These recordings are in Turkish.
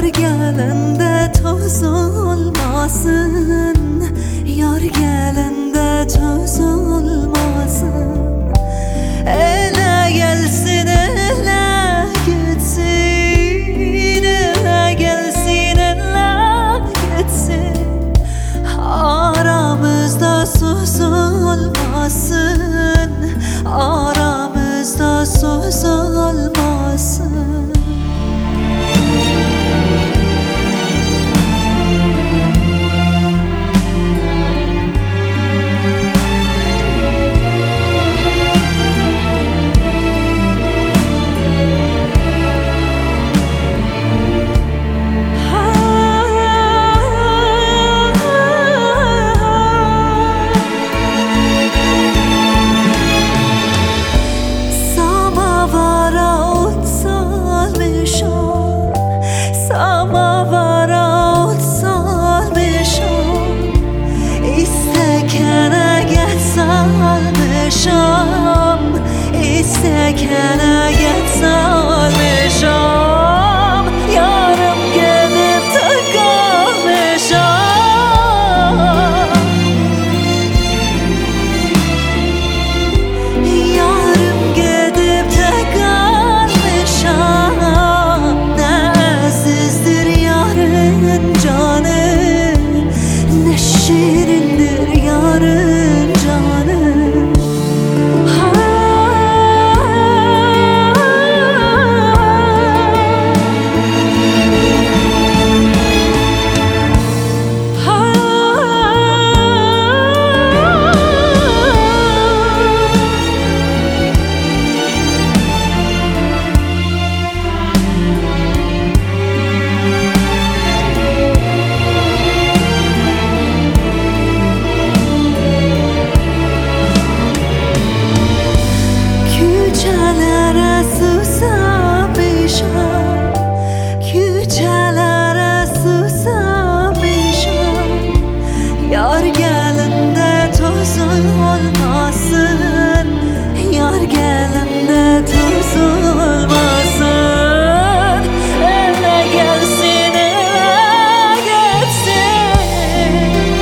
Yar gelende toz olmasın, yar gelende toz olmasın. Ele gelsin ele gitsin, ele gelsin ele gitsin. Aramızda söz olmasın, aramızda söz olmasın. Samavara ot salmışam, istekene geç salmışam, istekene geç salmışam. Yarım gidip de kalmışam, yarım gidip de kalmışam. Canı ne şirindir yarın canı. Küçelere susamışam, küçelere susamışam. Yar gelinde toz olmasın, yar gelinde toz olmasın. Ele gelsin ele gitsin,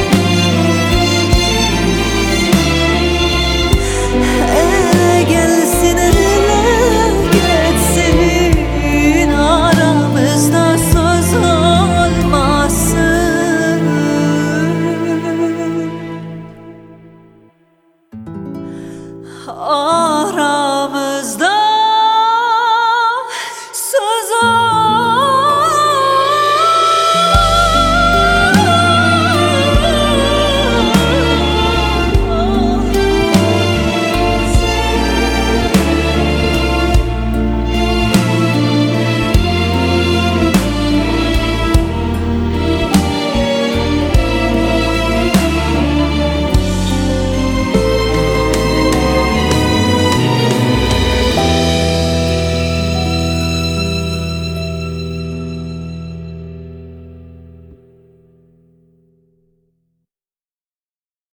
ele gelsin ele gitsin. Aramızda söz olmasın.